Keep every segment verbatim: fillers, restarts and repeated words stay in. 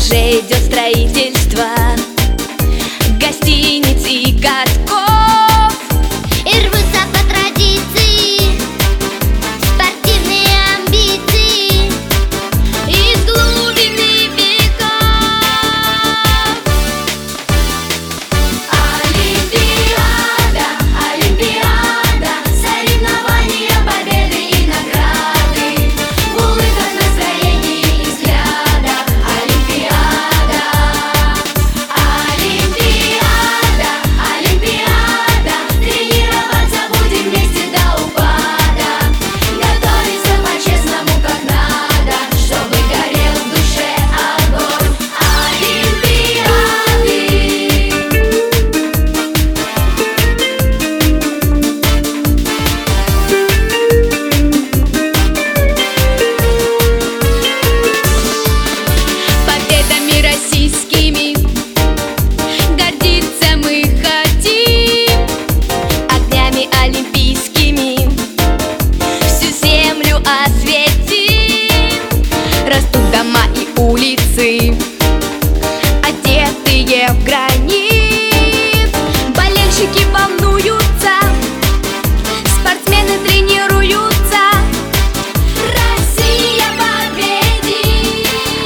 уже идет строительство гостиниц и катков. И рвутся по традиции спортивные амбиции из глубины веков. Олимпиада, Олимпиада, соревнования, победы и награды, в улыбках, настроении и взглядах. Олимпиада, Олимпиада, Олимпиада, тренироваться будем вместе до упада, готовиться по-честному как надо, чтобы горел в душе огонь Олимпиады. Победами российскими гордиться мы хотим, огнями олимпийскими всю землю осветим. Растут дома и улицы, одетые в гранит. Болельщики волнуются, спортсмены тренируются. Россия победит!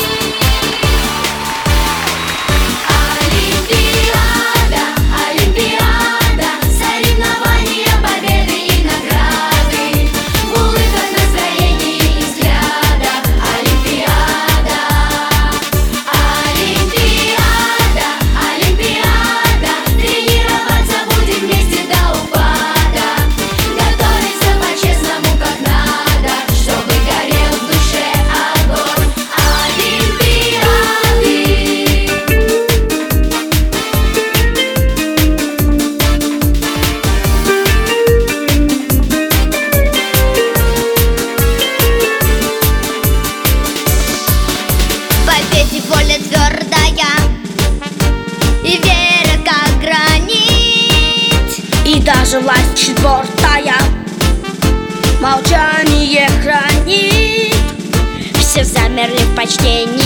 Олимпиада, Олимпиада, соревнования, победы и награды, в улыбках, настроении и взглядах. Олимпиада, Олимпиада, Олимпиада, тренироваться будем вместе до упада, готовиться по-честному как надо, чтобы горел в душе огонь Олимпиады. В победе воля твердая и вера как гранит, И даже власть четвертая молчание хранит. все замерли в почтении